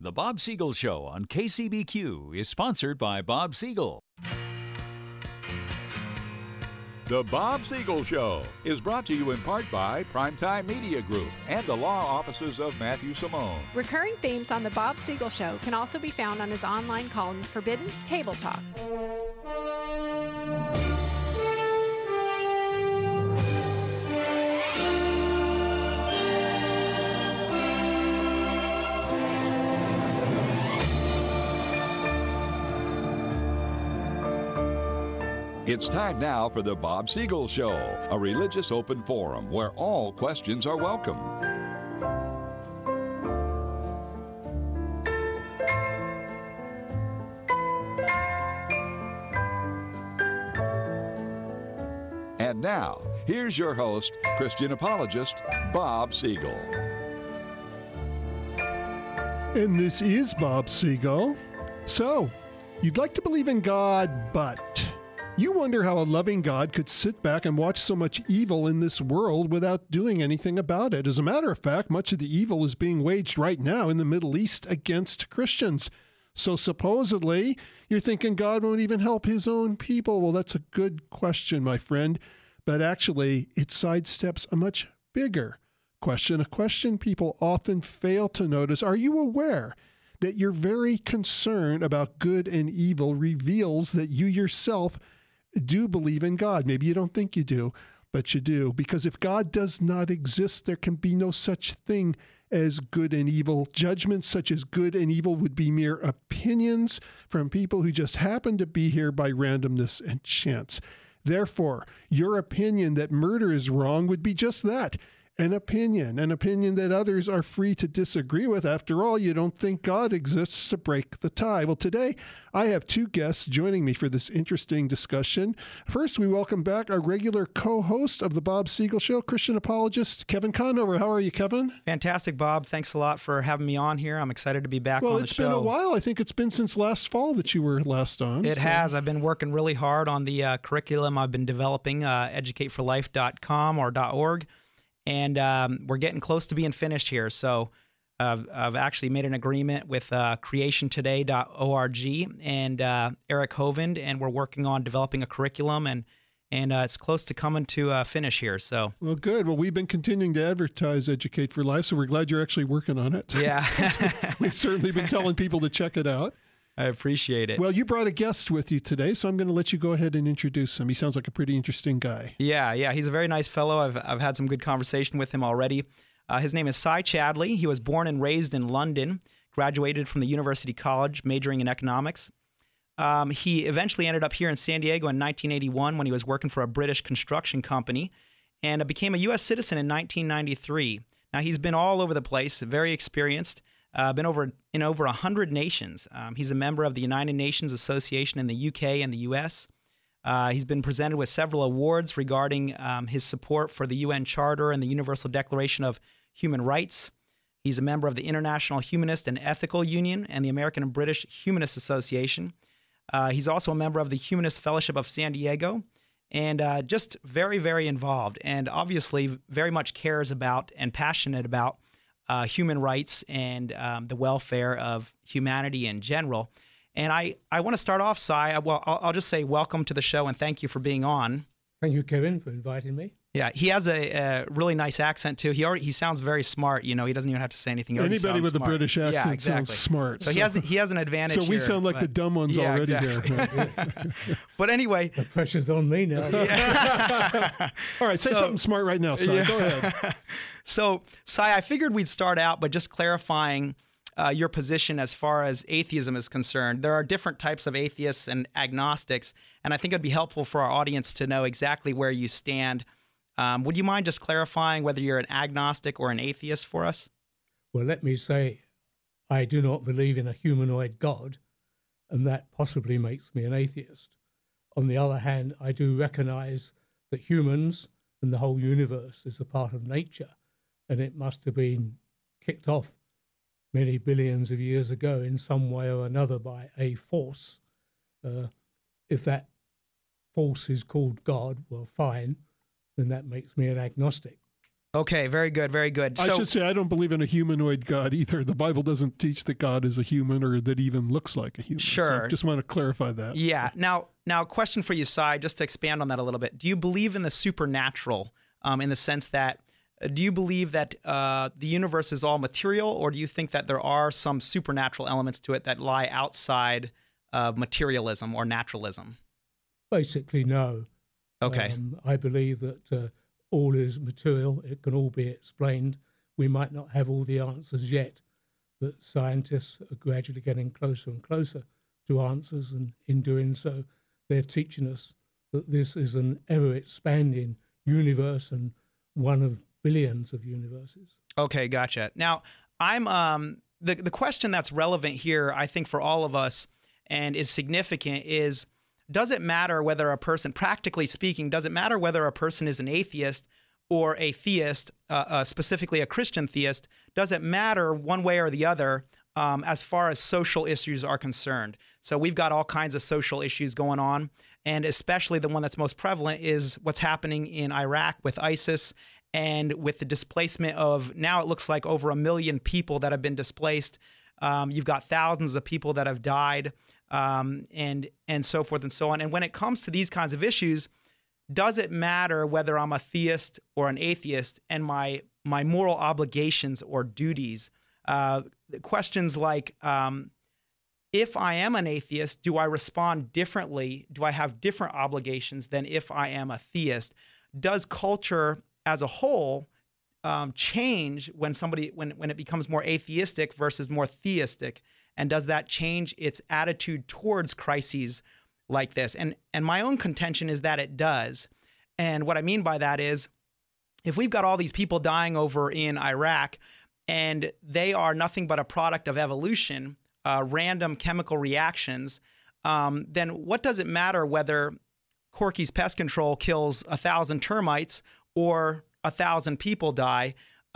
The Bob Siegel Show on KCBQ is sponsored by Bob Siegel. The Bob Siegel Show is brought to you in part by Primetime Media Group and the law offices of Matthew Simone. Recurring themes on The Bob Siegel Show can also be found on his online column, Forbidden Table Talk. It's time now for the Bob Siegel Show, a religious open forum where all questions are welcome. And now, here's your host, Christian apologist, Bob Siegel. And this is Bob Siegel. So, you'd like to believe in God, but you wonder how a loving God could sit back and watch so much evil in this world without doing anything about it. As a matter of fact, much of the evil is being waged right now in the Middle East against Christians. So supposedly, you're thinking God won't even help his own people. Well, that's a good question, my friend. But actually, it sidesteps a much bigger question, a question people often fail to notice. Are you aware that your very concern about good and evil reveals that you yourself do believe in God? Maybe you don't think you do, but you do. Because if God does not exist, there can be no such thing as good and evil. Judgments such as good and evil would be mere opinions from people who just happen to be here by randomness and chance. Therefore, your opinion that murder is wrong would be just that, an opinion that others are free to disagree with. After all, you don't think God exists to break the tie. Well, today I have two guests joining me for this interesting discussion. First, we welcome back our regular co-host of the Bob Siegel Show, Christian apologist Kevin Conover. How are you, Kevin? Fantastic, Bob. Thanks a lot for having me on here. I'm excited to be back on the show. Well, it's been a while. I think it's been since last fall that you were last on. It has. I've been working really hard on the curriculum I've been developing, educateforlife.com or .org. And we're getting close to being finished here. So I've actually made an agreement with creationtoday.org and Eric Hovind, and we're working on developing a curriculum, and it's close to coming to finish here. So well, good. Well, we've been continuing to advertise Educate for Life, so we're glad you're actually working on it. Yeah. We've certainly been telling people to check it out. I appreciate it. Well, you brought a guest with you today, so I'm going to let you go ahead and introduce him. He sounds like a pretty interesting guy. Yeah. He's a very nice fellow. I've had some good conversation with him already. His name is Cy Chadley. He was born and raised in London, graduated from the University College, majoring in economics. He eventually ended up here in San Diego in 1981 when he was working for a British construction company, and became a U.S. citizen in 1993. Now, he's been all over the place, very experienced. Been in over 100 nations. He's a member of the United Nations Association in the UK and the US. He's been presented with several awards regarding his support for the UN Charter and the Universal Declaration of Human Rights. He's a member of the International Humanist and Ethical Union and the American and British Humanist Association. He's also a member of the Humanist Fellowship of San Diego, and just very, very involved, and obviously very much cares about and passionate about human rights and the welfare of humanity in general. And I want to start off, Cy. Well, I'll just say welcome to the show and thank you for being on. Thank you, Kevin, for inviting me. Yeah, he has a really nice accent too. He sounds very smart. You know, he doesn't even have to say anything. Anybody with smart. a British accent sounds smart. So he has an advantage. So we sound like the dumb ones already here. But anyway, the pressure's on me now. All right, say something smart right now, Cy. Go ahead. So, Cy, I figured we'd start out by just clarifying your position as far as atheism is concerned. There are different types of atheists and agnostics, and I think it'd be helpful for our audience to know exactly where you stand. Would you mind just clarifying whether you're an agnostic or an atheist for us? Well, let me say, I do not believe in a humanoid God, and that possibly makes me an atheist. On the other hand, I do recognize that humans and the whole universe is a part of nature, and it must have been kicked off many billions of years ago in some way or another by a force. If that force is called God, well, fine, then that makes me an agnostic. Okay, very good, very good. I should say I don't believe in a humanoid God either. The Bible doesn't teach that God is a human or that even looks like a human. Sure. So I just want to clarify that. Yeah. Now, question for you, Cy, just to expand on that a little bit. Do you believe in the supernatural in the sense that, do you believe that the universe is all material, or do you think that there are some supernatural elements to it that lie outside of materialism or naturalism? Basically, no. Okay. I believe that all is material. It can all be explained. We might not have all the answers yet, but scientists are gradually getting closer and closer to answers, and in doing so, they're teaching us that this is an ever-expanding universe and one of billions of universes. Okay, gotcha. Now, I'm the question that's relevant here, I think, for all of us and is significant is, does it matter whether a person, practically speaking, does it matter whether a person is an atheist or a theist, specifically a Christian theist? Does it matter one way or the other as far as social issues are concerned? So we've got all kinds of social issues going on, and especially the one that's most prevalent is what's happening in Iraq with ISIS and with the displacement of, now it looks like over 1 million people that have been displaced. You've got thousands of people that have died. And so forth and so on. And when it comes to these kinds of issues, does it matter whether I'm a theist or an atheist and my moral obligations or duties? Questions like, if I am an atheist, do I respond differently? Do I have different obligations than if I am a theist? Does culture as a whole change when it becomes more atheistic versus more theistic? And does that change its attitude towards crises like this? And my own contention is that it does. And what I mean by that is, if we've got all these people dying over in Iraq and they are nothing but a product of evolution, random chemical reactions, then what does it matter whether Corky's Pest Control kills 1,000 termites or 1,000 people die?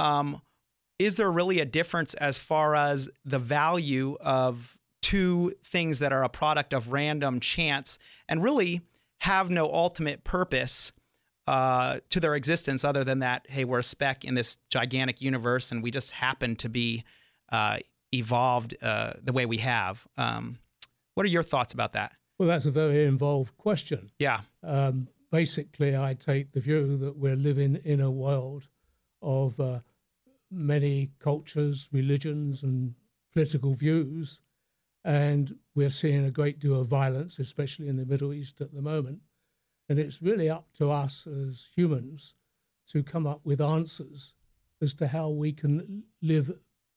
Is there really a difference as far as the value of two things that are a product of random chance and really have no ultimate purpose to their existence other than that, hey, we're a speck in this gigantic universe and we just happen to be evolved the way we have? What are your thoughts about that? Well, that's a very involved question. Yeah. Basically, I take the view that we're living in a world of many cultures, religions, and political views, and we're seeing a great deal of violence, especially in the Middle East at the moment. And it's really up to us as humans to come up with answers as to how we can live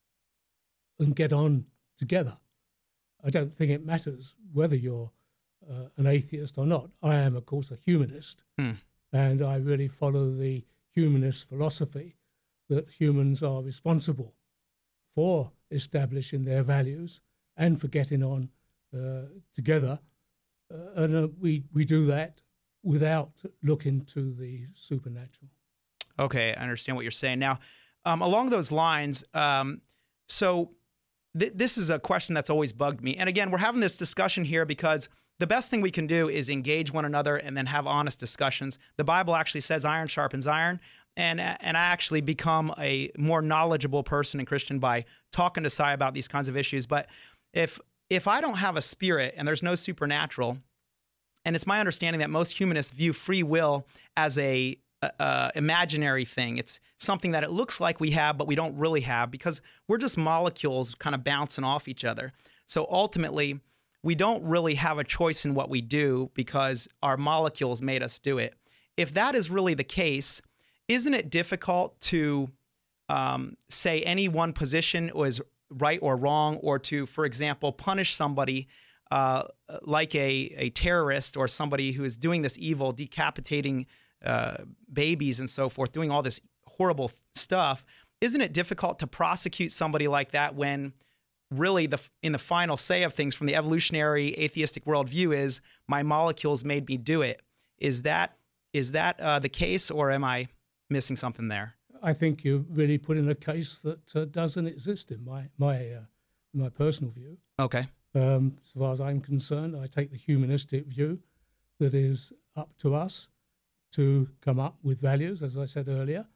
and get on together. I don't think it matters whether you're an atheist or not. I am, of course, a humanist, and I really follow the humanist philosophy that humans are responsible for establishing their values and for getting on together. And we do that without looking to the supernatural. Okay, I understand what you're saying. Now, along those lines, this is a question that's always bugged me. And again, we're having this discussion here because the best thing we can do is engage one another and then have honest discussions. The Bible actually says iron sharpens iron. And I actually become a more knowledgeable person and Christian by talking to Cy about these kinds of issues. But if I don't have a spirit and there's no supernatural, and it's my understanding that most humanists view free will as a imaginary thing. It's something that it looks like we have, but we don't really have because we're just molecules kind of bouncing off each other. So ultimately, we don't really have a choice in what we do because our molecules made us do it. If that is really the case, isn't it difficult to say any one position was right or wrong, or to, for example, punish somebody like a terrorist or somebody who is doing this evil, decapitating babies and so forth, doing all this horrible stuff? Isn't it difficult to prosecute somebody like that when really in the final say of things from the evolutionary atheistic worldview is my molecules made me do it? Is that the case, or am I missing something there? I think you're really putting a case that doesn't exist in my personal view. Okay. So far as I'm concerned, I take the humanistic view that is up to us to come up with values, as I said earlier,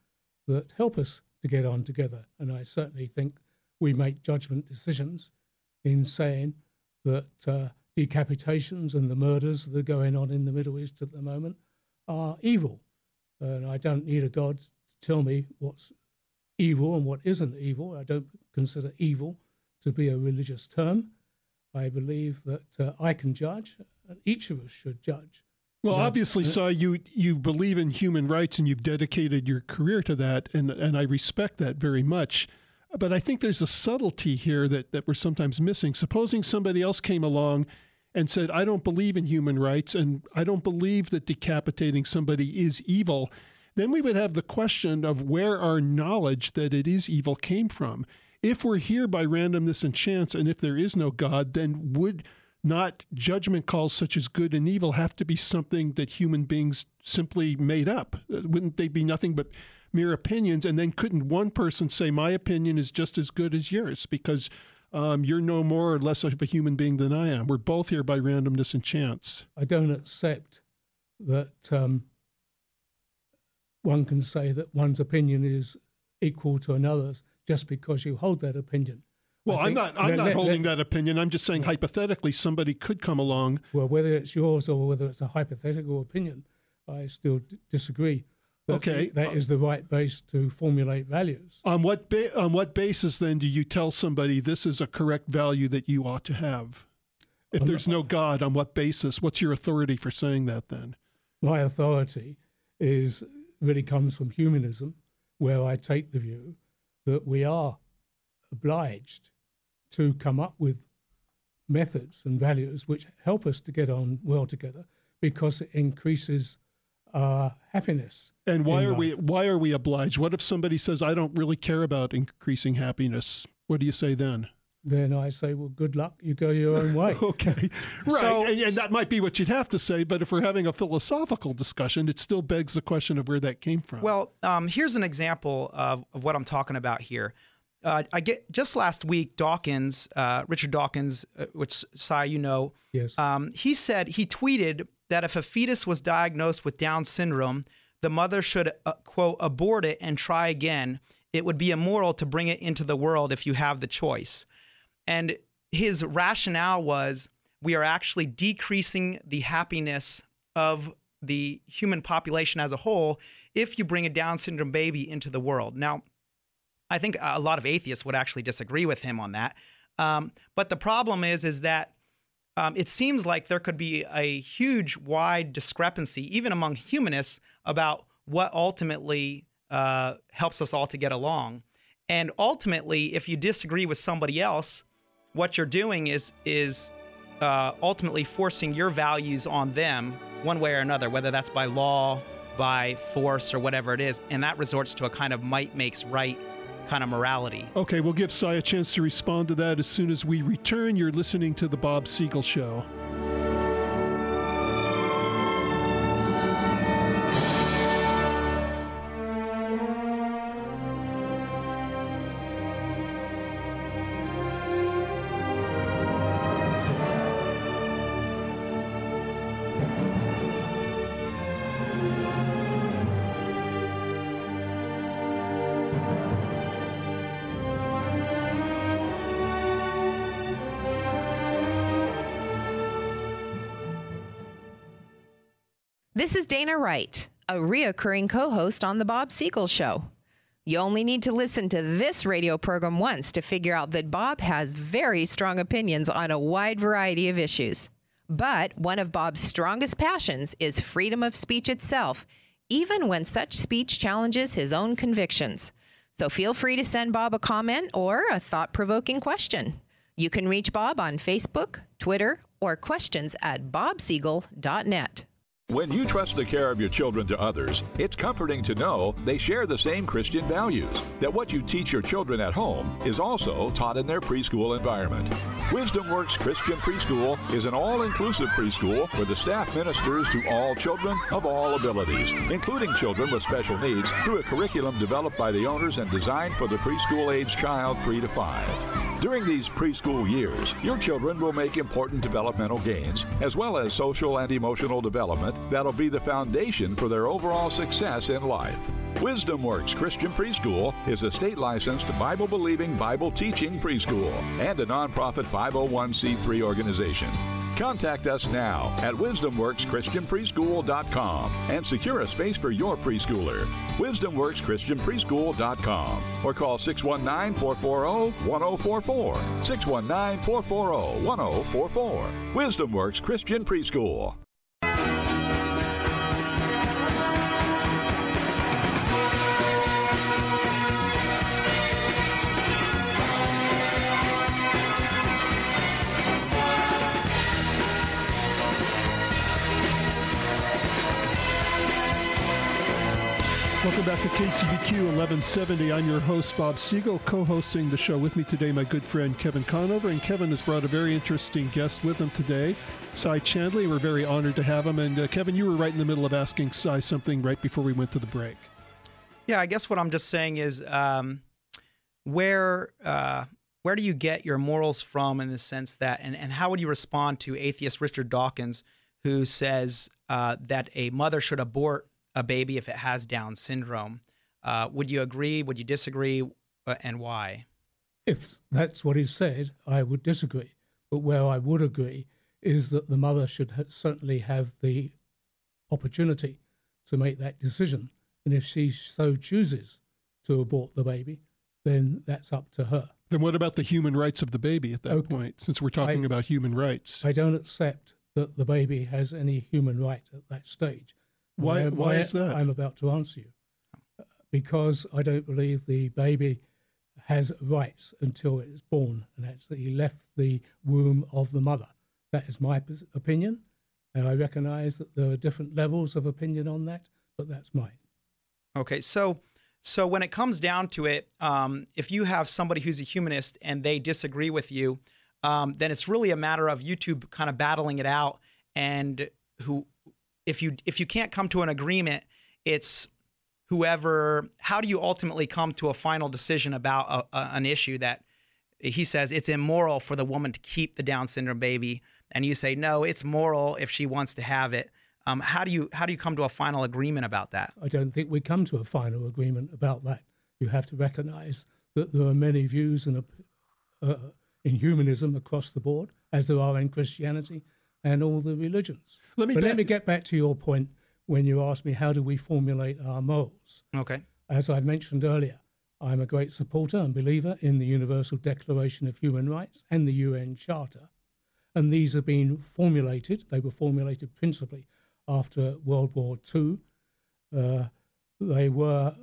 that help us to get on together. And I certainly think we make judgment decisions in saying that decapitations and the murders that are going on in the Middle East at the moment are evil. And I don't need a God to tell me what's evil and what isn't evil. I don't consider evil to be a religious term. I believe that I can judge, and each of us should judge. Well, obviously, Si, you believe in human rights and you've dedicated your career to that, and I respect that very much. But I think there's a subtlety here that we're sometimes missing. Supposing somebody else came along and said, I don't believe in human rights and I don't believe that decapitating somebody is evil, then we would have the question of where our knowledge that it is evil came from. If we're here by randomness and chance, and if there is no God, then would not judgment calls such as good and evil have to be something that human beings simply made up? Wouldn't they be nothing but mere opinions? And then couldn't one person say, my opinion is just as good as yours because you're no more or less of a human being than I am? We're both here by randomness and chance. I don't accept that one can say that one's opinion is equal to another's just because you hold that opinion. Well, I'm not holding that opinion. I'm just saying hypothetically somebody could come along. Well, whether it's yours or whether it's a hypothetical opinion, I still disagree. Okay. That is the right base to formulate values. On what basis, then, do you tell somebody this is a correct value that you ought to have? If there's no God, on what basis? What's your authority for saying that, then? My authority really comes from humanism, where I take the view that we are obliged to come up with methods and values which help us to get on well together because it increases our happiness. And why are we obliged? What if somebody says, I don't really care about increasing happiness? What do you say then? Then I say, well, good luck. You go your own way. Okay. Right. So, and that might be what you'd have to say, but if we're having a philosophical discussion, it still begs the question of where that came from. Well, here's an example of what I'm talking about here. Just last week, Dawkins, Richard Dawkins, which, Si, you know, yes. He tweeted that if a fetus was diagnosed with Down syndrome, the mother should, quote, abort it and try again. It would be immoral to bring it into the world if you have the choice. And his rationale was we are actually decreasing the happiness of the human population as a whole if you bring a Down syndrome baby into the world. Now, I think a lot of atheists would actually disagree with him on that. But the problem is that it seems like there could be a huge, wide discrepancy, even among humanists, about what ultimately helps us all to get along. And ultimately, if you disagree with somebody else, what you're doing is ultimately forcing your values on them one way or another, whether that's by law, by force, or whatever it is. And that resorts to a kind of might makes right kind of morality. Okay, we'll give Si a chance to respond to that as soon as we return. You're listening to The Bob Siegel Show. This is Dana Wright, a reoccurring co-host on The Bob Siegel Show. You only need to listen to this radio program once to figure out that Bob has very strong opinions on a wide variety of issues. But one of Bob's strongest passions is freedom of speech itself, even when such speech challenges his own convictions. So feel free to send Bob a comment or a thought-provoking question. You can reach Bob on Facebook, Twitter, or questions@bobsiegel.net. When you trust the care of your children to others, it's comforting to know they share the same Christian values, that what you teach your children at home is also taught in their preschool environment. Wisdom Works Christian Preschool is an all-inclusive preschool where the staff ministers to all children of all abilities, including children with special needs, through a curriculum developed by the owners and designed for the preschool-age child 3 to 5. During these preschool years, your children will make important developmental gains, as well as social and emotional development that'll be the foundation for their overall success in life. Wisdom Works Christian Preschool is a state-licensed Bible-believing, Bible-teaching preschool and a nonprofit 501c3 organization. Contact us now at wisdomworkschristianpreschool.com and secure a space for your preschooler. wisdomworkschristianpreschool.com or call 619-440-1044. 619-440-1044. Wisdom Works Christian Preschool. Welcome back to KCBQ 1170. I'm your host, Bob Siegel, co-hosting the show with me today, my good friend Kevin Conover. And Kevin has brought a very interesting guest with him today, Cy Chandley. We're very honored to have him. And Kevin, you were right in the middle of asking Cy something right before we went to the break. Yeah, I guess what I'm just saying is where do you get your morals from in the sense that, and how would you respond to atheist Richard Dawkins, who says that a mother should abort a baby if it has Down syndrome? Would you agree? Would you disagree? And why? If that's what he said, I would disagree. But where I would agree is that the mother should certainly have the opportunity to make that decision. And if she so chooses to abort the baby, then that's up to her. Then what about the human rights of the baby at that point, since we're talking about human rights? I don't accept that the baby has any human right at that stage. Why is that? I'm about to answer you. Because I don't believe the baby has rights until it is born and actually left the womb of the mother. That is my opinion. And I recognize that there are different levels of opinion on that, but that's mine. Okay, so when it comes down to it, if you have somebody who's a humanist and they disagree with you, then it's really a matter of you two kind of battling it out. And if you can't come to an agreement, it's whoever. How do you ultimately come to a final decision about an issue that he says it's immoral for the woman to keep the Down syndrome baby, and you say no, it's moral if she wants to have it? How do you come to a final agreement about that? I don't think we come to a final agreement about that. You have to recognize that there are many views in humanism across the board, as there are in Christianity and all the religions. Let me get back to your point when you asked me how do we formulate our morals. Okay. As I mentioned earlier, I'm a great supporter and believer in the Universal Declaration of Human Rights and the UN Charter. And these have been formulated. They were formulated principally after World War II. They were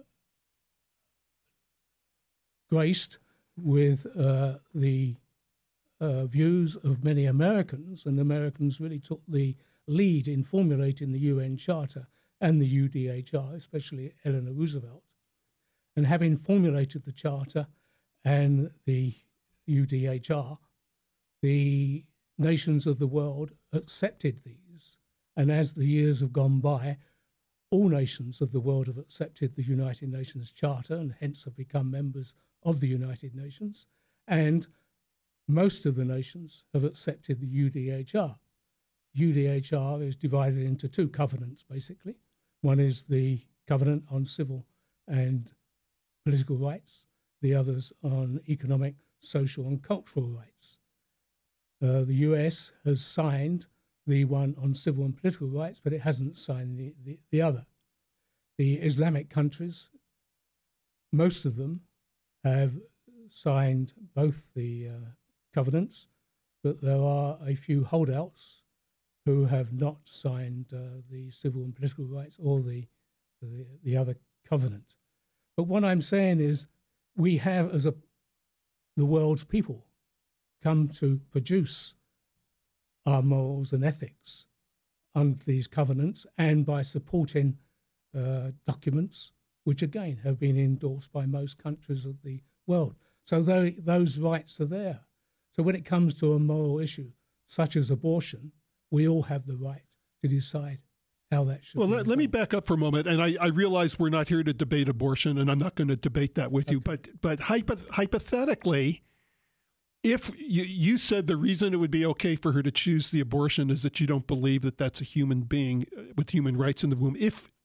graced with the views of many Americans, and Americans really took the lead in formulating the UN Charter and the UDHR, especially Eleanor Roosevelt. And having formulated the Charter and the UDHR, the nations of the world accepted these. And as the years have gone by, all nations of the world have accepted the United Nations Charter and hence have become members of the United Nations. And most of the nations have accepted the UDHR. UDHR is divided into two covenants, basically. One is the Covenant on Civil and Political Rights, the others on economic, social and cultural rights. The US has signed the one on civil and political rights, but it hasn't signed the other. The Islamic countries, most of them have signed both the covenants, but there are a few holdouts who have not signed the civil and political rights or the other covenant. But what I'm saying is we have, as the world's people, come to produce our morals and ethics under these covenants and by supporting documents which, again, have been endorsed by most countries of the world. So those rights are there. So when it comes to a moral issue, such as abortion, we all have the right to decide how that should be. Well, let me back up for a moment. And I realize we're not here to debate abortion, and I'm not going to debate that with you. But hypothetically, if you said the reason it would be okay for her to choose the abortion is that you don't believe that that's a human being with human rights in the womb.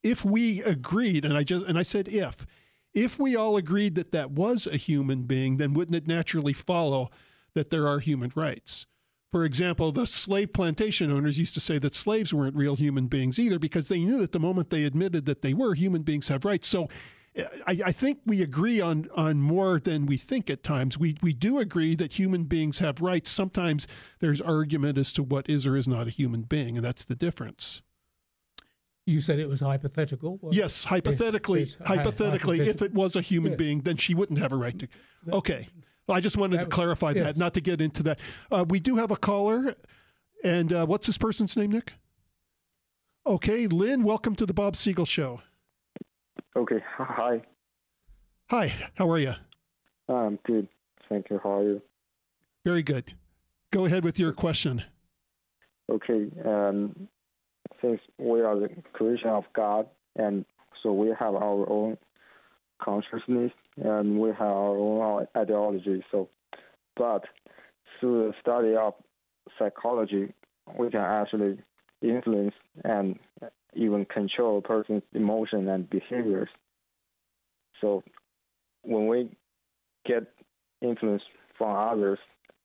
if we agreed, and I said if we all agreed that that was a human being, then wouldn't it naturally follow that there are human rights? For example, the slave plantation owners used to say that slaves weren't real human beings either, because they knew that the moment they admitted that they were, human beings have rights. So I think we agree on more than we think at times. We do agree that human beings have rights. Sometimes there's argument as to what is or is not a human being, and that's the difference. You said it was hypothetical? Well, yes, hypothetically, if it was a human being, then she wouldn't have a right to. Okay. Well, I just wanted to clarify that, not to get into that. We do have a caller, and what's this person's name, Nick? Okay, Lynn, welcome to the Bob Siegel Show. Okay, hi. Hi, how are you? I'm good, thank you. How are you? Very good. Go ahead with your question. Okay, since we are the creation of God, and so we have our own consciousness, and we have our own ideology. But through the study of psychology, we can actually influence and even control a person's emotion and behaviors. So when we get influence from others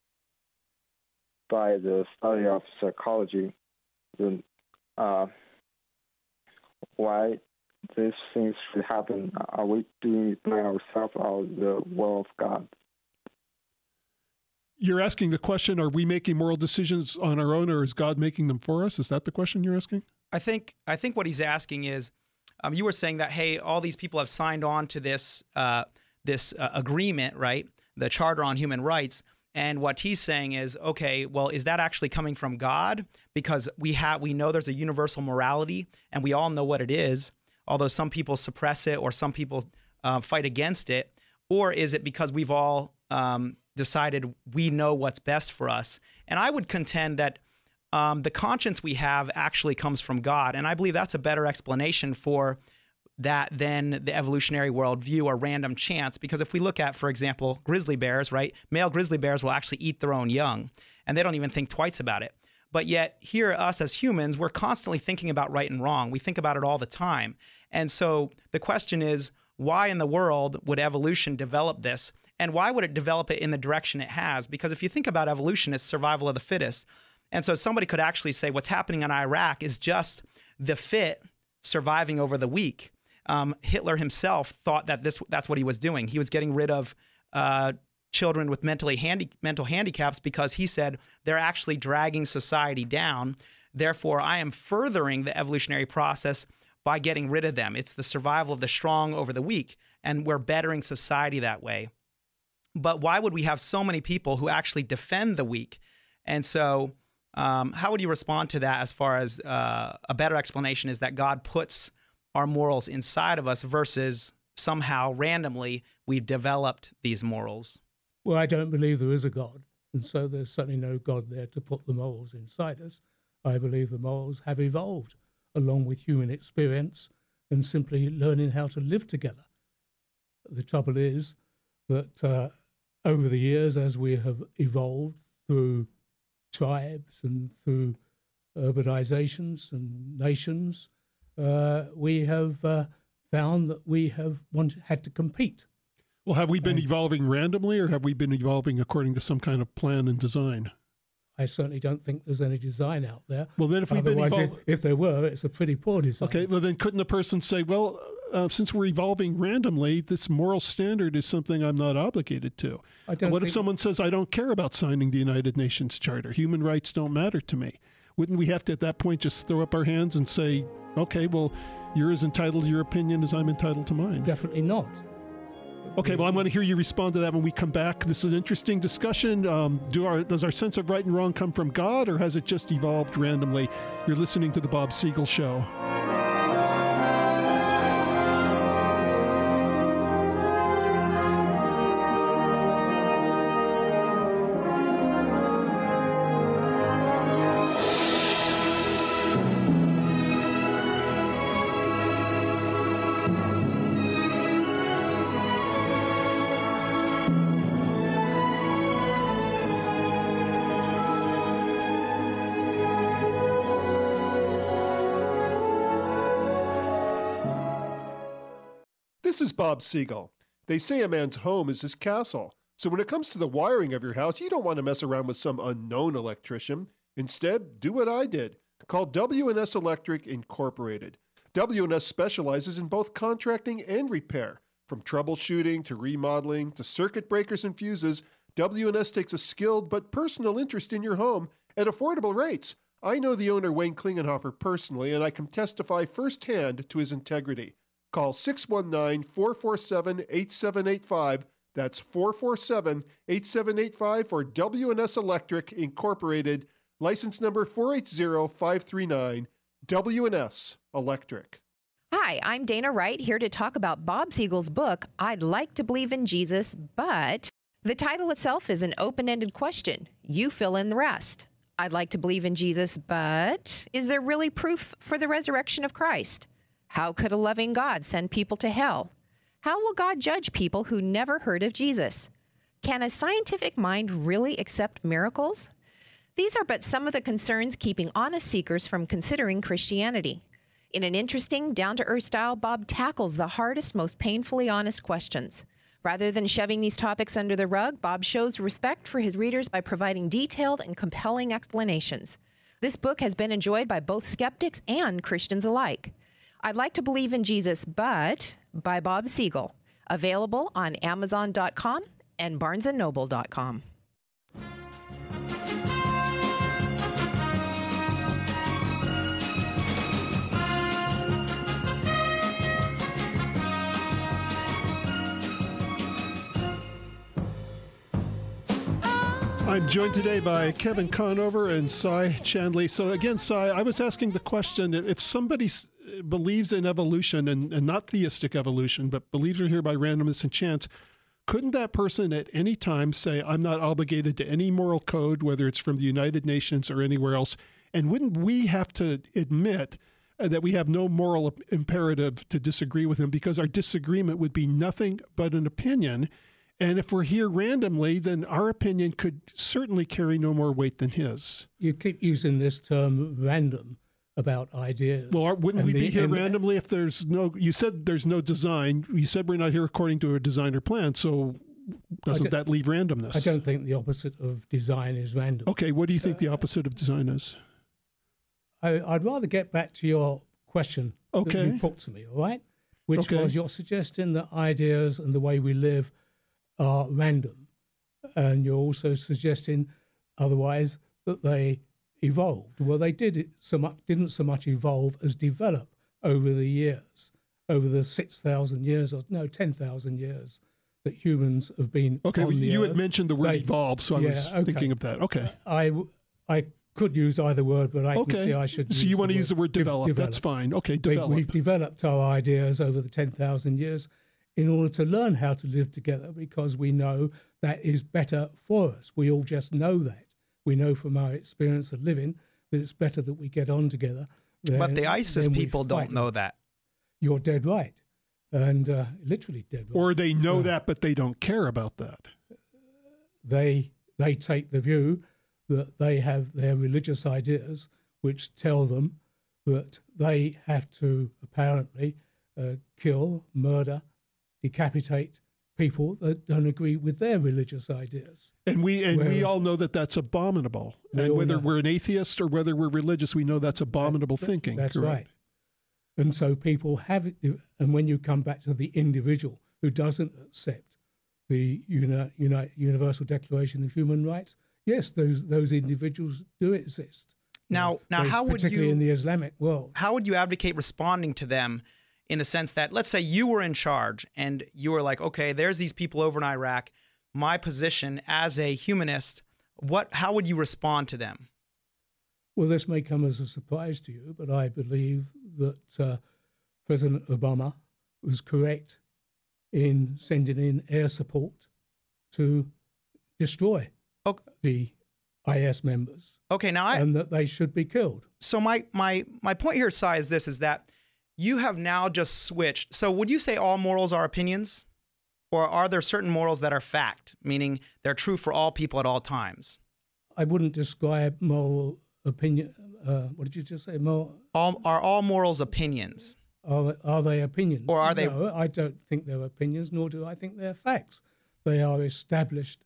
by the study of psychology, then why these things should happen? Are we doing it by ourselves or the will of God? You're asking the question, are we making moral decisions on our own, or is God making them for us? Is that the question you're asking? I think what he's asking is, you were saying that, hey, all these people have signed on to this agreement, right? The Charter on Human Rights. And what he's saying is, okay, well, is that actually coming from God? Because we know there's a universal morality, and we all know what it is, although some people suppress it or some people fight against it. Or is it because we've all decided we know what's best for us? And I would contend that the conscience we have actually comes from God. And I believe that's a better explanation for that than the evolutionary worldview or random chance. Because if we look at, for example, grizzly bears, right? Male grizzly bears will actually eat their own young, and they don't even think twice about it. But yet here, us as humans, we're constantly thinking about right and wrong. We think about it all the time. And so the question is, why in the world would evolution develop this? And why would it develop it in the direction it has? Because if you think about evolution, it's survival of the fittest. And so somebody could actually say what's happening in Iraq is just the fit surviving over the weak. Hitler himself thought that that's what he was doing. He was getting rid of children with mental handicaps because he said they're actually dragging society down. Therefore, I am furthering the evolutionary process by getting rid of them. It's the survival of the strong over the weak, and we're bettering society that way. But why would we have so many people who actually defend the weak? And so how would you respond to that as far as a better explanation is that God puts our morals inside of us versus somehow randomly we've developed these morals? Well, I don't believe there is a God, and so there's certainly no God there to put the morals inside us. I believe the morals have evolved along with human experience and simply learning how to live together. The trouble is that over the years, as we have evolved through tribes and through urbanizations and nations, we have found that we have had to compete. Well, have we been evolving randomly, or have we been evolving according to some kind of plan and design? I certainly don't think there's any design out there. Well, then if there were, it's a pretty poor design. Okay, well then couldn't a person say, well, since we're evolving randomly, this moral standard is something I'm not obligated to? What if someone says, I don't care about signing the United Nations Charter? Human rights don't matter to me. Wouldn't we have to, at that point, just throw up our hands and say, okay, well, you're as entitled to your opinion as I'm entitled to mine? Definitely not. Okay, well, I want to hear you respond to that when we come back. This is an interesting discussion. Does our sense of right and wrong come from God, or has it just evolved randomly? You're listening to The Bob Siegel Show. This is Bob Siegel. They say a man's home is his castle. So when it comes to the wiring of your house, you don't want to mess around with some unknown electrician. Instead, do what I did. Call W&S Electric Incorporated. W&S specializes in both contracting and repair. From troubleshooting to remodeling to circuit breakers and fuses, W&S takes a skilled but personal interest in your home at affordable rates. I know the owner, Wayne Klingenhofer, personally, and I can testify firsthand to his integrity. Call 619-447-8785. That's 447-8785 for W&S Electric Incorporated, license number 480539, W&S Electric. Hi, I'm Dana Wright, here to talk about Bob Siegel's book, I'd Like to Believe in Jesus, but the title itself is an open-ended question. You fill in the rest. I'd like to believe in Jesus, but is there really proof for the resurrection of Christ? How could a loving God send people to hell? How will God judge people who never heard of Jesus? Can a scientific mind really accept miracles? These are but some of the concerns keeping honest seekers from considering Christianity. In an interesting, down-to-earth style, Bob tackles the hardest, most painfully honest questions. Rather than shoving these topics under the rug, Bob shows respect for his readers by providing detailed and compelling explanations. This book has been enjoyed by both skeptics and Christians alike. I'd Like to Believe in Jesus, but by Bob Siegel. Available on Amazon.com and BarnesandNoble.com. I'm joined today by Kevin Conover and Cy Chandley. So again, Cy, I was asking the question, if somebody believes in evolution and not theistic evolution, but believes we're here by randomness and chance, couldn't that person at any time say, I'm not obligated to any moral code, whether it's from the United Nations or anywhere else? And wouldn't we have to admit that we have no moral imperative to disagree with him, because our disagreement would be nothing but an opinion? And if we're here randomly, then our opinion could certainly carry no more weight than his. You keep using this term random about ideas. Well, wouldn't we be here randomly if there's no, you said there's no design. You said we're not here according to a designer plan. So doesn't that leave randomness? I don't think the opposite of design is random. Okay, what do you think the opposite of design is? I'd rather get back to your question that you put to me, all right? Which was, you're suggesting that ideas and the way we live are random, and you're also suggesting otherwise that they evolved. Well, they didn't so much evolve as develop over the years, over the 6,000 years or 10,000 years that humans have been on the you earth. had mentioned the word evolve, so I was thinking of that. Okay. I could use either word, but I can see I should So you want to use the word develop. That's fine. Okay, develop. We've developed our ideas over the 10,000 years in order to learn how to live together, because we know that is better for us. We all just know that. We know from our experience of living that it's better that we get on together. But the ISIS people don't know that. You're dead right. And literally dead right. Or they know that, but they don't care about that. They take the view that they have their religious ideas, which tell them that they have to apparently kill, murder, decapitate people that don't agree with their religious ideas. And we all know that that's abominable. And whether we're an atheist or whether we're religious, we know that's abominable thinking. That's right. And so people have it, and when you come back to the individual who doesn't accept the Universal Declaration of Human Rights, yes, those individuals do exist. Now, how would particularly in the Islamic world? How would you advocate responding to them, in the sense that, let's say you were in charge and you were like, okay, there's these people over in Iraq. My position as a humanist, how would you respond to them? Well, this may come as a surprise to you, but I believe that President Obama was correct in sending in air support to destroy the IS members. Okay, now and that they should be killed. So my point here, Cy, is this: is that you have now just switched. So would you say all morals are opinions? Or are there certain morals that are fact, meaning they're true for all people at all times? I wouldn't describe moral opinion. What did you just say? Are all morals opinions? Are they opinions? Or are they? No, I don't think they're opinions, nor do I think they're facts. They are established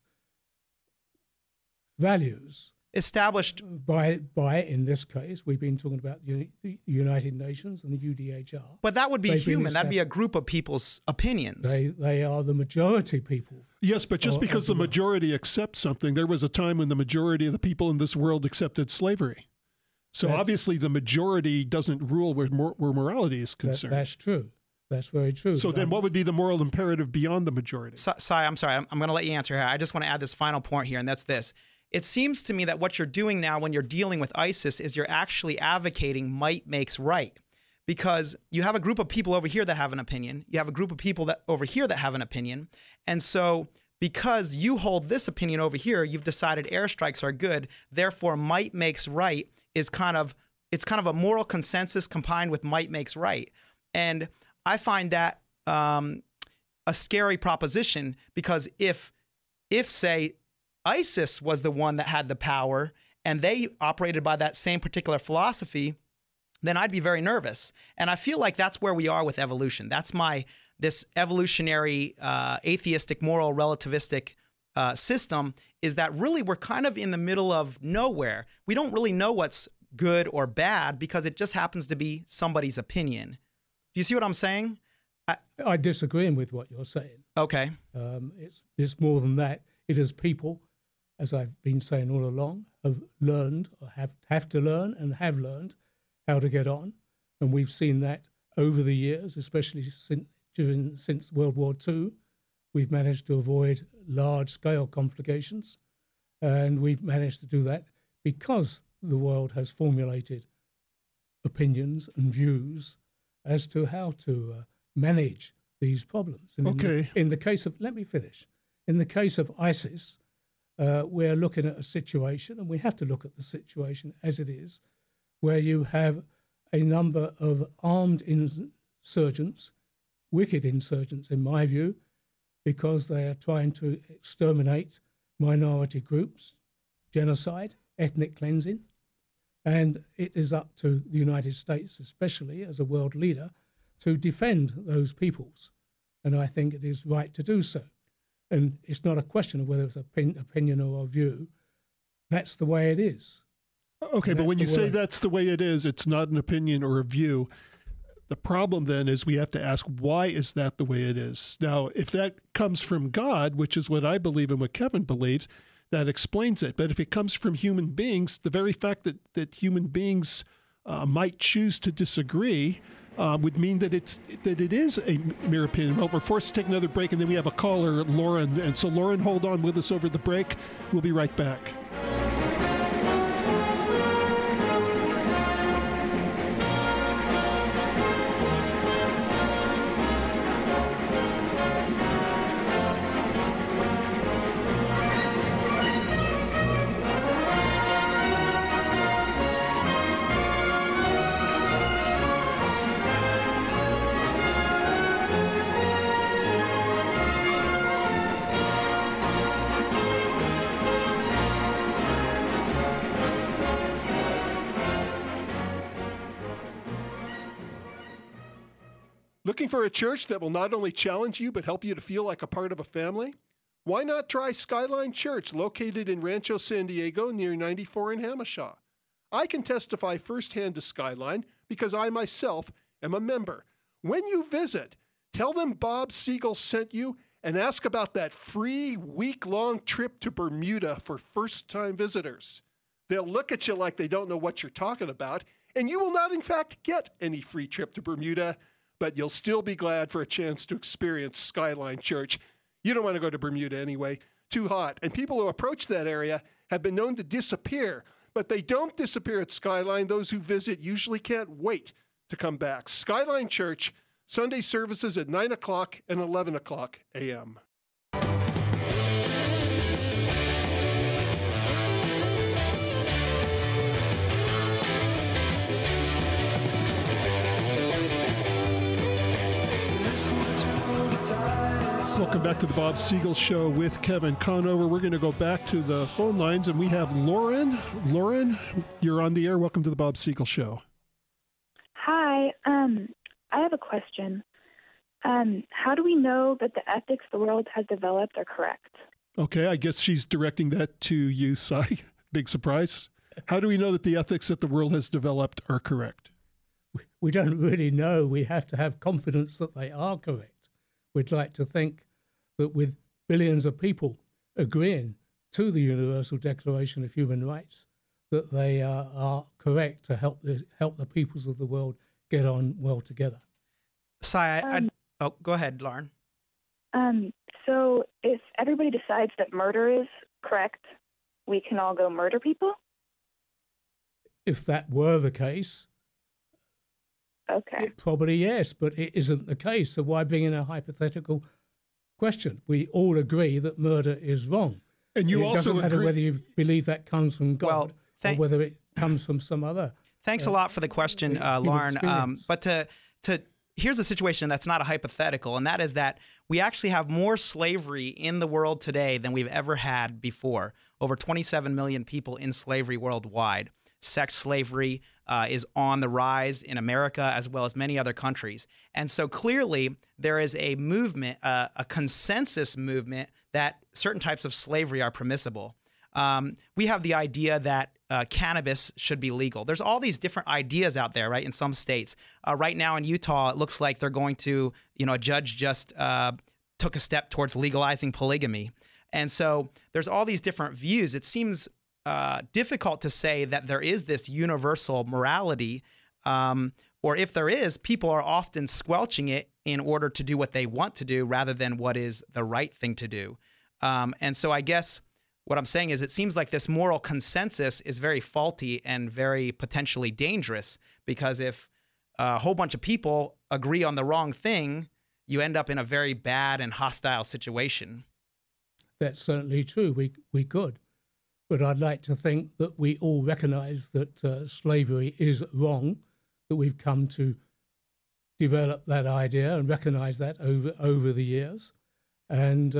values. Established by in this case, we've been talking about the United Nations and the UDHR. But that would be human. That'd be a group of people's opinions. They are the majority people. Yes, but just because the majority accepts something, there was a time when the majority of the people in this world accepted slavery. So obviously the majority doesn't rule where morality is concerned. That's true. That's very true. So then what would be the moral imperative beyond the majority? Sai, I'm sorry. I'm going to let you answer here. I just want to add this final point here, and that's this. It seems to me that what you're doing now when you're dealing with ISIS is you're actually advocating might makes right, because you have a group of people over here that have an opinion. You have a group of people that over here that have an opinion. And so because you hold this opinion over here, you've decided airstrikes are good. Therefore, might makes right is kind of a moral consensus combined with might makes right. And I find that a scary proposition, because if say, ISIS was the one that had the power and they operated by that same particular philosophy, then I'd be very nervous. And I feel like that's where we are with evolution. That's this evolutionary, atheistic, moral, relativistic system, is that really we're kind of in the middle of nowhere. We don't really know what's good or bad because it just happens to be somebody's opinion. Do you see what I'm saying? I disagree with what you're saying. Okay. It's more than that. It is people, as I've been saying all along, have learned, or have to learn and have learned how to get on. And we've seen that over the years, especially since World War II. We've managed to avoid large-scale complications. And we've managed to do that because the world has formulated opinions and views as to how to manage these problems. And in the case of, let me finish. In the case of ISIS, we're looking at a situation, and we have to look at the situation as it is, where you have a number of armed insurgents, wicked insurgents in my view, because they are trying to exterminate minority groups, genocide, ethnic cleansing. And it is up to the United States, especially as a world leader, to defend those peoples. And I think it is right to do so. And it's not a question of whether it's an opinion or a view. That's the way it is. Okay, but when you say that's the way it is, it's not an opinion or a view. The problem then is we have to ask, why is that the way it is? Now, if that comes from God, which is what I believe and what Kevin believes, that explains it. But if it comes from human beings, the very fact that human beings might choose to disagree would mean that it is a mere opinion. Well, we're forced to take another break, and then we have a caller, Lauren. And so, Lauren, hold on with us over the break. We'll be right back. Looking for a church that will not only challenge you, but help you to feel like a part of a family? Why not try Skyline Church, located in Rancho San Diego near 94 in Hamishaw? I can testify firsthand to Skyline because I myself am a member. When you visit, tell them Bob Siegel sent you and ask about that free week-long trip to Bermuda for first-time visitors. They'll look at you like they don't know what you're talking about, and you will not, in fact, get any free trip to Bermuda, but you'll still be glad for a chance to experience Skyline Church. You don't want to go to Bermuda anyway. Too hot. And people who approach that area have been known to disappear, but they don't disappear at Skyline. Those who visit usually can't wait to come back. Skyline Church, Sunday services at 9 o'clock and 11 o'clock a.m. Welcome back to the Bob Siegel Show with Kevin Conover. We're going to go back to the phone lines, and we have Lauren. Lauren, you're on the air. Welcome to the Bob Siegel Show. Hi. I have a question. How do we know that the ethics the world has developed are correct? Okay, I guess she's directing that to you, Sai. Big surprise. How do we know that the ethics that the world has developed are correct? We don't really know. We have to have confidence that they are correct. We'd like to think that with billions of people agreeing to the Universal Declaration of Human Rights, that they are correct to help the peoples of the world get on well together. Sai, go ahead, Lauren. So if everybody decides that murder is correct, we can all go murder people? If that were the case, okay, probably yes, but it isn't the case. So why bring in a hypothetical question? We all agree that murder is wrong. And it also doesn't matter whether you believe that comes from God or whether it comes from some other. Thanks a lot for the question, Lauren. But here's a situation that's not a hypothetical, and that is that we actually have more slavery in the world today than we've ever had before. Over 27 million people in slavery worldwide. Sex slavery is on the rise in America as well as many other countries. And so clearly there is a movement, a consensus movement that certain types of slavery are permissible. We have the idea that cannabis should be legal. There's all these different ideas out there, right, in some states. Right now in Utah, it looks like they're going to, a judge just took a step towards legalizing polygamy. And so there's all these different views. It seems difficult to say that there is this universal morality, or if there is, people are often squelching it in order to do what they want to do rather than what is the right thing to do. And so I guess what I'm saying is it seems like this moral consensus is very faulty and very potentially dangerous, because if a whole bunch of people agree on the wrong thing, you end up in a very bad and hostile situation. That's certainly true. We could. But I'd like to think that we all recognize that slavery is wrong, that we've come to develop that idea and recognize that over the years. And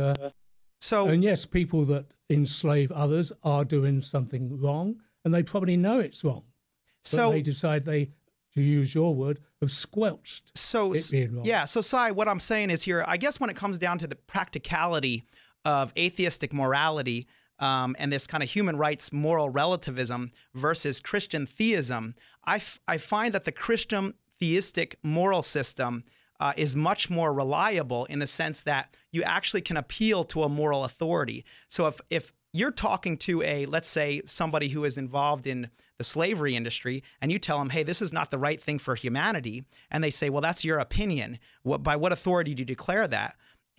yes, people that enslave others are doing something wrong, and they probably know it's wrong. But they decide to use your word, have squelched it being wrong. Yeah, so Sai, what I'm saying is here, I guess when it comes down to the practicality of atheistic morality, and this kind of human rights moral relativism versus Christian theism, I find that the Christian theistic moral system is much more reliable in the sense that you actually can appeal to a moral authority. So if you're talking to let's say, somebody who is involved in the slavery industry, and you tell them, hey, this is not the right thing for humanity, and they say, well, that's your opinion. By what authority do you declare that?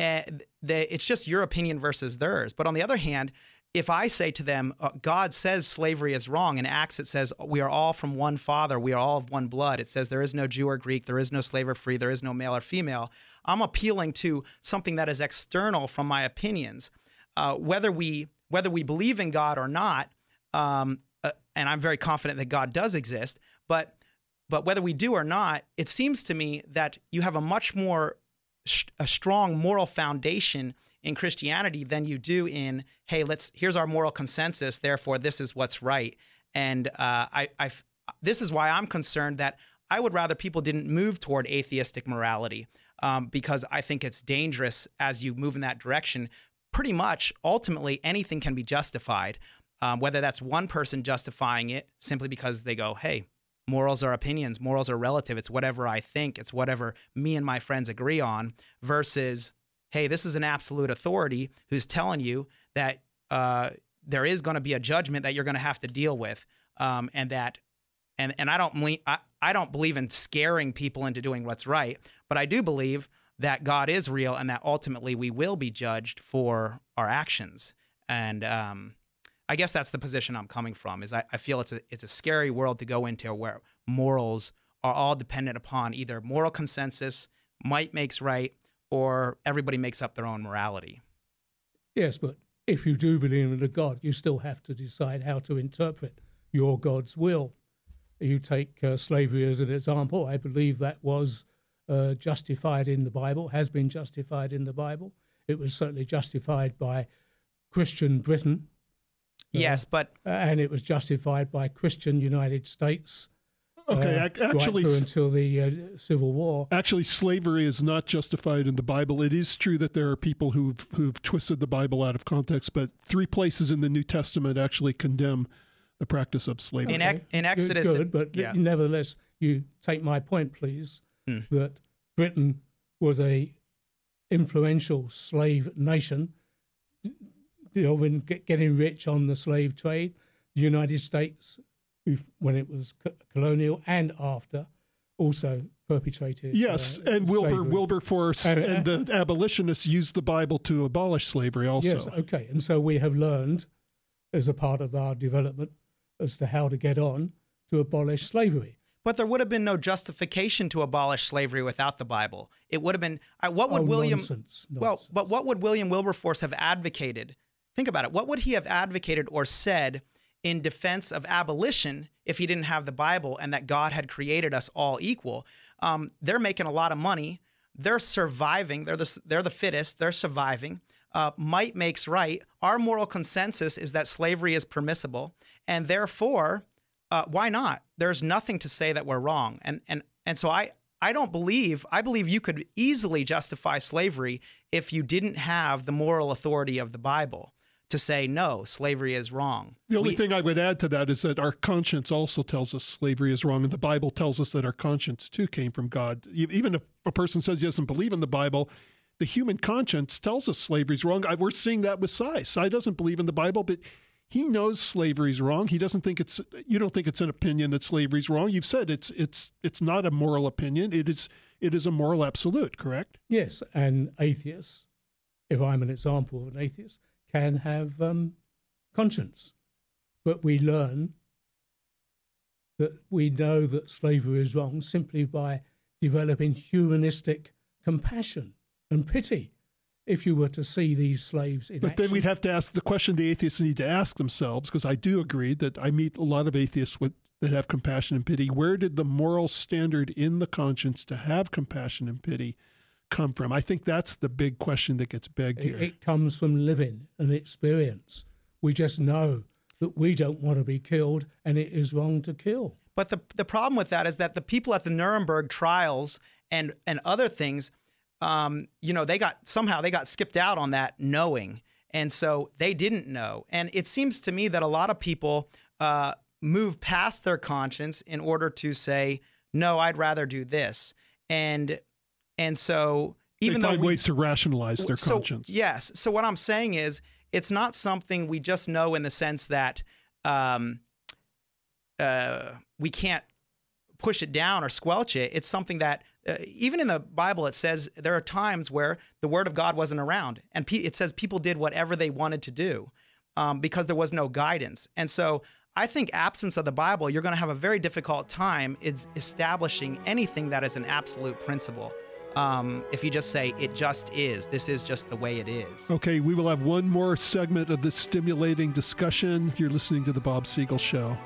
It's just your opinion versus theirs. But on the other hand, if I say to them, God says slavery is wrong, in Acts it says we are all from one Father, we are all of one blood. It says there is no Jew or Greek, there is no slave or free, there is no male or female. I'm appealing to something that is external from my opinions. Whether we believe in God or not, and I'm very confident that God does exist, but whether we do or not, it seems to me that you have a much more a strong moral foundation in Christianity than you do in, hey, here's our moral consensus, therefore this is what's right. And this is why I'm concerned that I would rather people didn't move toward atheistic morality, because I think it's dangerous as you move in that direction. Pretty much, ultimately, anything can be justified, whether that's one person justifying it simply because they go, hey, morals are opinions, morals are relative, it's whatever I think, it's whatever me and my friends agree on, versus, hey, this is an absolute authority who's telling you that there is going to be a judgment that you're going to have to deal with, and I don't believe in scaring people into doing what's right, but I do believe that God is real and that ultimately we will be judged for our actions. And I guess that's the position I'm coming from. Is I feel it's a scary world to go into where morals are all dependent upon either moral consensus, might makes right, or everybody makes up their own morality. Yes, but if you do believe in a God, you still have to decide how to interpret your God's will. You take slavery as an example. I believe that was justified in the Bible, has been justified in the Bible. It was certainly justified by Christian Britain. Yes, but... and it was justified by Christian United States. Okay, right actually, through until the Civil War. Actually, slavery is not justified in the Bible. It is true that there are people who've twisted the Bible out of context, but 3 places in the New Testament actually condemn the practice of slavery. In Exodus, good, but nevertheless, you take my point, please, that Britain was a influential slave nation, getting rich on the slave trade. The United States, when it was colonial and after, also perpetrated. Yes, and Wilberforce and the abolitionists used the Bible to abolish slavery also. Yes, okay. And so we have learned, as a part of our development, as to how to get on to abolish slavery. But there would have been no justification to abolish slavery without the Bible. It would have been what would William? Nonsense. Well, but what would William Wilberforce have advocated? Think about it. What would he have advocated or said in defense of abolition if he didn't have the Bible and that God had created us all equal? They're making a lot of money. They're surviving. They're the fittest. They're surviving. Might makes right. Our moral consensus is that slavery is permissible, and therefore, why not? There's nothing to say that we're wrong. And so I believe you could easily justify slavery if you didn't have the moral authority of the Bible to say, no, slavery is wrong. The only thing I would add to that is that our conscience also tells us slavery is wrong, and the Bible tells us that our conscience too came from God. Even if a person says he doesn't believe in the Bible, the human conscience tells us slavery is wrong. We're seeing that with Cy. Cy doesn't believe in the Bible, but he knows slavery is wrong. He doesn't think you don't think it's an opinion that slavery is wrong. You've said it's not a moral opinion. It is a moral absolute, correct? Yes, and atheists, if I'm an example of an atheist, can have conscience. But we learn that we know that slavery is wrong simply by developing humanistic compassion and pity. If you were to see these slaves in action. Then we'd have to ask the question the atheists need to ask themselves, because I do agree that I meet a lot of atheists that have compassion and pity. Where did the moral standard in the conscience to have compassion and pity come from? I think that's the big question that gets begged here. It comes from living and experience. We just know that we don't want to be killed, and it is wrong to kill. But the problem with that is that the people at the Nuremberg trials and other things, they got skipped out on that knowing. And so they didn't know. And it seems to me that a lot of people move past their conscience in order to say, no, I'd rather do this. And so even they though find ways to rationalize their conscience. Yes. So what I'm saying is it's not something we just know in the sense that we can't push it down or squelch it. It's something that even in the Bible, it says there are times where the word of God wasn't around. And it says people did whatever they wanted to do because there was no guidance. And so I think absence of the Bible, you're going to have a very difficult time establishing anything that is an absolute principle. If you just say, it just is, this is just the way it is. Okay, we will have one more segment of this stimulating discussion. You're listening to The Bob Siegel Show.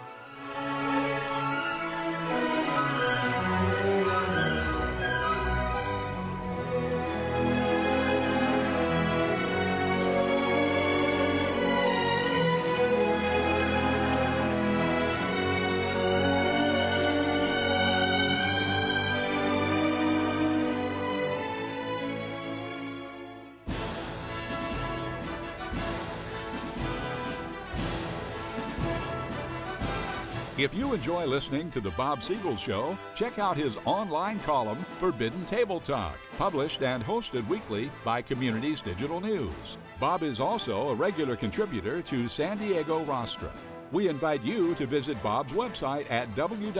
If you enjoy listening to The Bob Siegel Show, check out his online column, Forbidden Table Talk, published and hosted weekly by Communities Digital News. Bob is also a regular contributor to San Diego Rostra. We invite you to visit Bob's website at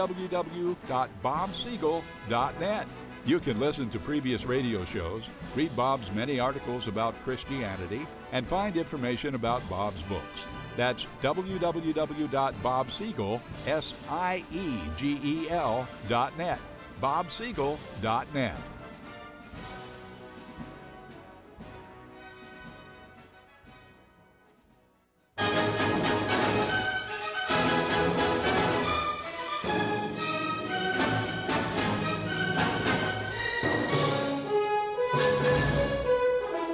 www.bobsiegel.net. You can listen to previous radio shows, read Bob's many articles about Christianity, and find information about Bob's books. That's www.bobsiegel.net. bobsiegel.net.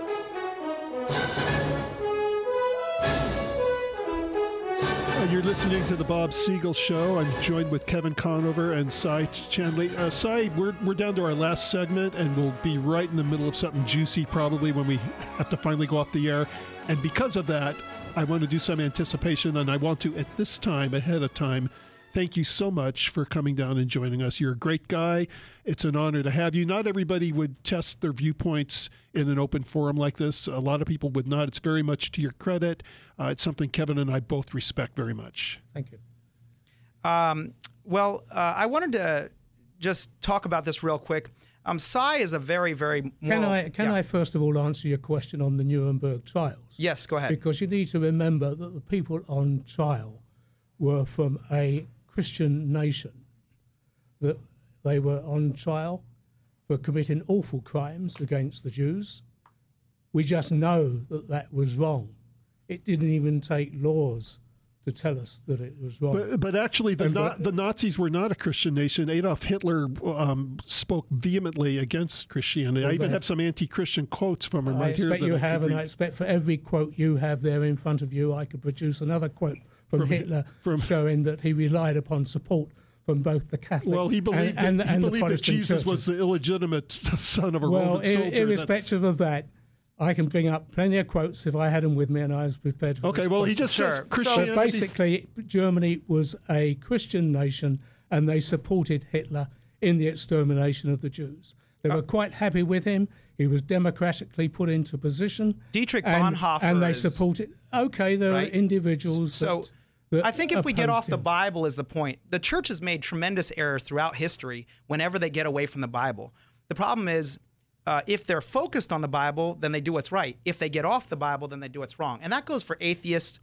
You're listening listening to the Bob Siegel Show. I'm joined with Kevin Conover and Cy Chandley. Cy, we're down to our last segment, and we'll be right in the middle of something juicy probably when we have to finally go off the air. And because of that, I want to do some anticipation, and I want to, at this time, ahead of time, thank you so much for coming down and joining us. You're a great guy. It's an honor to have you. Not everybody would test their viewpoints in an open forum like this. A lot of people would not. It's very much to your credit. It's something Kevin and I both respect very much. Thank you. I wanted to just talk about this real quick. Cy is a very, very moral... Can I first of all answer your question on the Nuremberg trials? Yes, go ahead. Because you need to remember that the people on trial were from a Christian nation, that they were on trial for committing awful crimes against the Jews. We just know that that was wrong. It didn't even take laws to tell us that it was wrong. But actually, the Nazis were not a Christian nation. Adolf Hitler spoke vehemently against Christianity. I even have some anti-Christian quotes from him. I expect you have, and I expect for every quote you have there in front of you, I could produce another quote from Hitler showing that he relied upon support from both the Catholic he believed and the that Protestant Jesus churches. was the illegitimate son of a Roman soldier. Irrespective of that, I can bring up plenty of quotes if I had them with me and I was prepared for this he just says Christianity. So basically, Germany was a Christian nation and they supported Hitler in the extermination of the Jews. They were quite happy with him. He was democratically put into position. Dietrich Bonhoeffer and they supported. Okay, there are individuals that I think if we get off him. the Bible is the point. The church has made tremendous errors throughout history whenever they get away from the Bible. The problem is if they're focused on the Bible, then they do what's right. If they get off the Bible, then they do what's wrong. And that goes for atheists.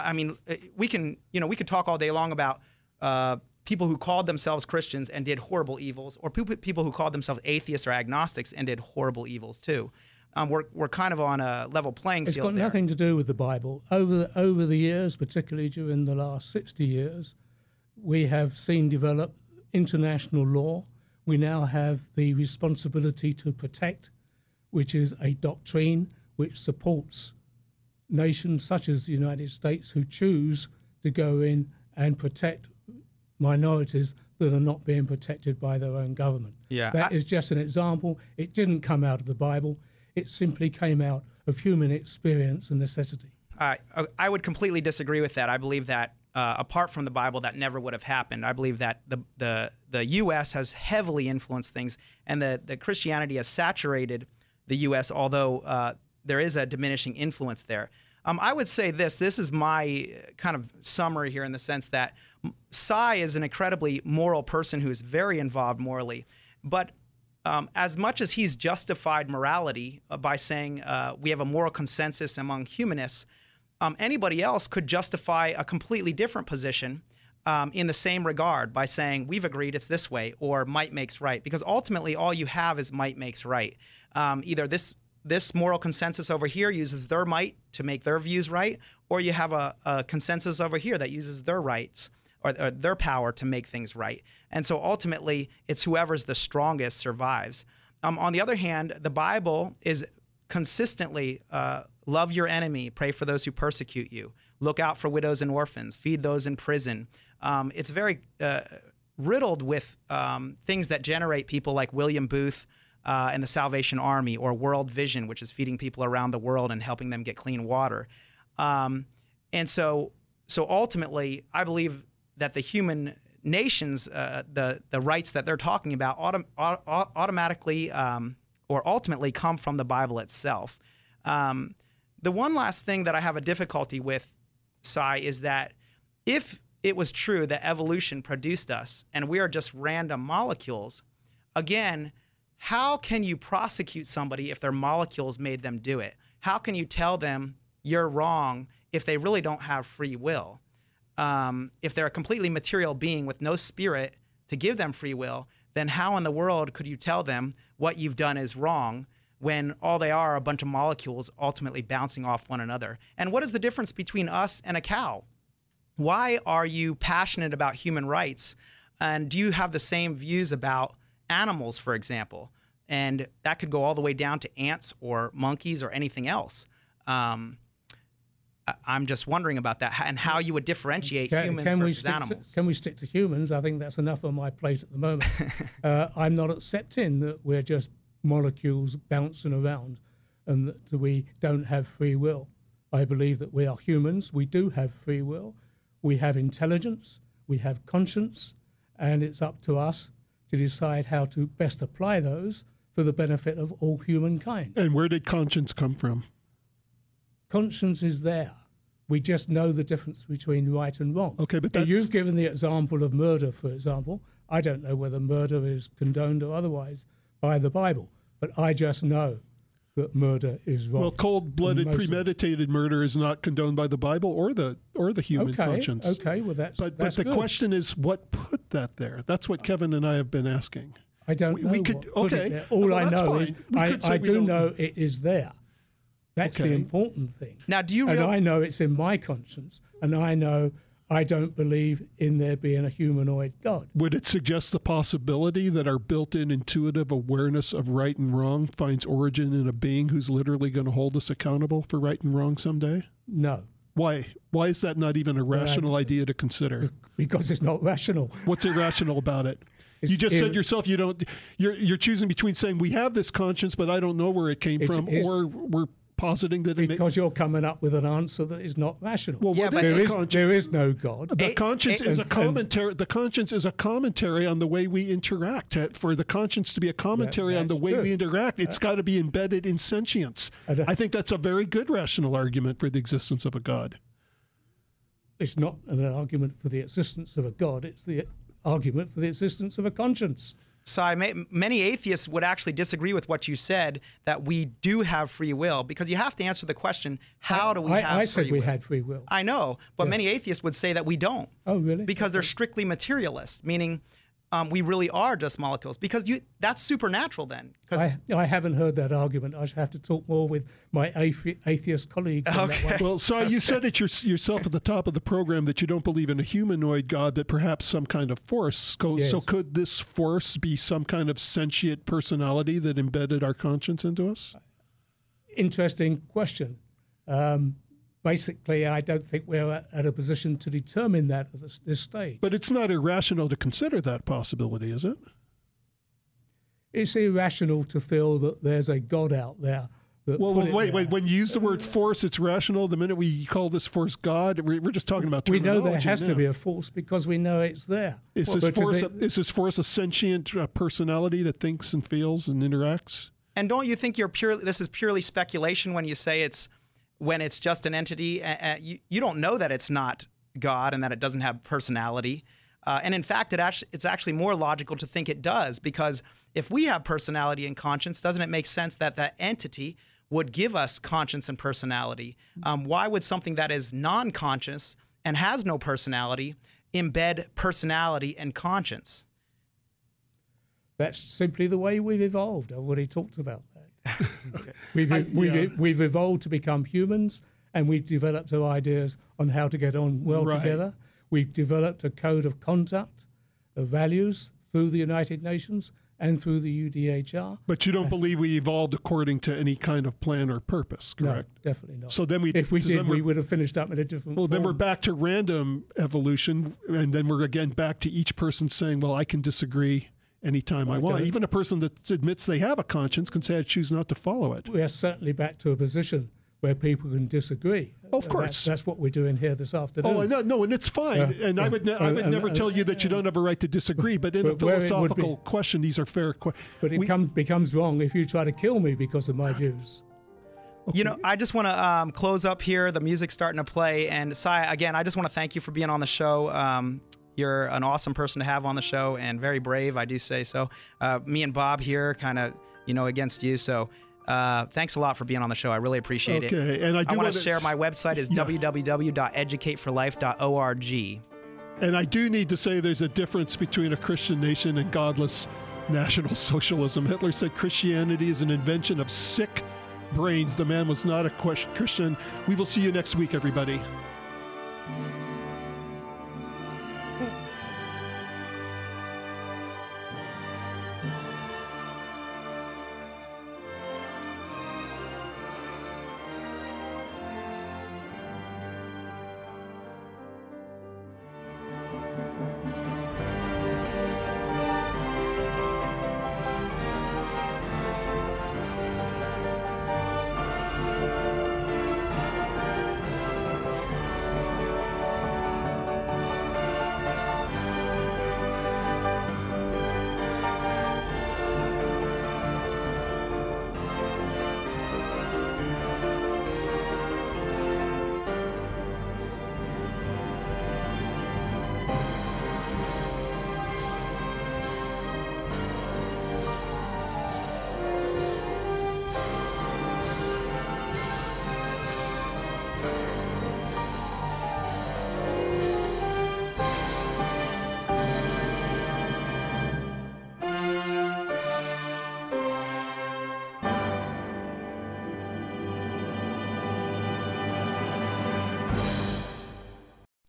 We could talk all day long about people who called themselves Christians and did horrible evils, or people who called themselves atheists or agnostics and did horrible evils too. We're kind of on a level playing field. It's got nothing to do with the Bible. Over the years, particularly during the last 60 years, we have seen develop international law. We now have the responsibility to protect, which is a doctrine which supports nations such as the United States who choose to go in and protect minorities that are not being protected by their own government. Yeah, that is just an example. It didn't come out of the Bible. It simply came out of human experience and necessity. I would completely disagree with that. I believe that apart from the Bible, that never would have happened. I believe that the U.S. has heavily influenced things, and the Christianity has saturated the U.S., although there is a diminishing influence there. I would say this is my kind of summary here in the sense that Cy is an incredibly moral person who is very involved morally, but as much as he's justified morality by saying we have a moral consensus among humanists, anybody else could justify a completely different position in the same regard by saying we've agreed it's this way, or might makes right, because ultimately all you have is might makes right. Either this moral consensus over here uses their might to make their views right, or you have a consensus over here that uses their rights or their power to make things right. And so ultimately, it's whoever's the strongest survives. On the other hand, the Bible is consistently love your enemy, pray for those who persecute you, look out for widows and orphans, feed those in prison. It's very riddled with things that generate people like William Booth and the Salvation Army, or World Vision, which is feeding people around the world and helping them get clean water. And so ultimately, I believe that the human nations, the rights that they're talking about automatically or ultimately come from the Bible itself. The one last thing that I have a difficulty with, Cy, is that if it was true that evolution produced us and we are just random molecules, again, how can you prosecute somebody if their molecules made them do it? How can you tell them you're wrong if they really don't have free will? If they're a completely material being with no spirit to give them free will, then how in the world could you tell them what you've done is wrong when all they are a bunch of molecules ultimately bouncing off one another? And what is the difference between us and a cow? Why are you passionate about human rights? And do you have the same views about animals, for example? And that could go all the way down to ants or monkeys or anything else. I'm just wondering about that and how you would differentiate humans versus animals. Can we stick to humans? I think that's enough on my plate at the moment. I'm not accepting that we're just molecules bouncing around and that we don't have free will. I believe that we are humans. We do have free will. We have intelligence. We have conscience. And it's up to us to decide how to best apply those for the benefit of all humankind. And where did conscience come from? Conscience is there. We just know the difference between right and wrong. Okay, but you've given the example of murder, for example. I don't know whether murder is condoned or otherwise by the Bible, but I just know that murder is wrong. Well, cold-blooded, premeditated murder is not condoned by the Bible or the human conscience. Okay, well that's but that's the good. question is, what put that there? That's what Kevin and I have been asking. I don't know. We could, what put okay. it there. All I know is I do know it is there. That's the important thing. Now, do you? And I know it's in my conscience, and I know I don't believe in there being a humanoid God. Would it suggest the possibility that our built-in intuitive awareness of right and wrong finds origin in a being who's literally going to hold us accountable for right and wrong someday? No. Why? Why is that not even a rational idea to consider? Because it's not rational. What's irrational about it? You just said yourself you're choosing between saying we have this conscience, but I don't know where it came from, or we're positing that because you're coming up with an answer that is not rational. Well, there is no God. The conscience is a commentary. The conscience is a commentary on the way we interact. For the conscience to be a commentary on the way we interact, it's got to be embedded in sentience. I think that's a very good rational argument for the existence of a God. It's not an argument for the existence of a God. It's the argument for the existence of a conscience. So many atheists would actually disagree with what you said, that we do have free will, because you have to answer the question, how do we have free will? I said we had free will. I know, but many atheists would say that we don't. Oh, really? Because they're strictly materialist, meaning we really are just molecules. Because that's supernatural then. I haven't heard that argument. I should have to talk more with my atheist colleagues. Okay. Well, so you said it yourself at the top of the program that you don't believe in a humanoid God, but perhaps some kind of force. So could this force be some kind of sentient personality that embedded our conscience into us? Interesting question. Basically, I don't think we're at a position to determine that at this stage. But it's not irrational to consider that possibility, is it? It's irrational to feel that there's a God out there. Wait. When you use the word force, it's rational. The minute we call this force God, we're just talking about terminology. We know there has to be a force because we know it's there. Is this force a sentient personality that thinks and feels and interacts? And don't you think this is purely speculation when you say when it's just an entity? You don't know that it's not God and that it doesn't have personality. And in fact, it's actually more logical to think it does, because if we have personality and conscience, doesn't it make sense that that entity would give us conscience and personality? Why would something that is non-conscious and has no personality embed personality and conscience? That's simply the way we've evolved. I've already talked about that. We've evolved to become humans, and we've developed our ideas on how to get on together. We've developed a code of conduct, of values through the United Nations and through the UDHR. But you don't believe we evolved according to any kind of plan or purpose, correct? No, definitely not. So then if we did, we would have finished up in a different form. Then we're back to random evolution, and then we're again back to each person saying, well, I can disagree anytime I want. Even a person that admits they have a conscience can say, I choose not to follow it. We are certainly back to a position where people can disagree. Of course. That's what we're doing here this afternoon. Oh, no, and it's fine. And I would never tell you that you don't have a right to disagree, but in a philosophical question, these are fair questions. But it becomes wrong if you try to kill me because of my views. Okay. I just want to close up here. The music's starting to play. And Sai, again, I just want to thank you for being on the show. You're an awesome person to have on the show and very brave, I do say so. Me and Bob here kind of, against you. So thanks a lot for being on the show. I really appreciate it. Okay, and I want to share my website is www.educateforlife.org. And I do need to say there's a difference between a Christian nation and godless National Socialism. Hitler said Christianity is an invention of sick brains. The man was not a Christian. We will see you next week, everybody.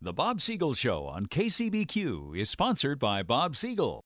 The Bob Siegel Show on KCBQ is sponsored by Bob Siegel.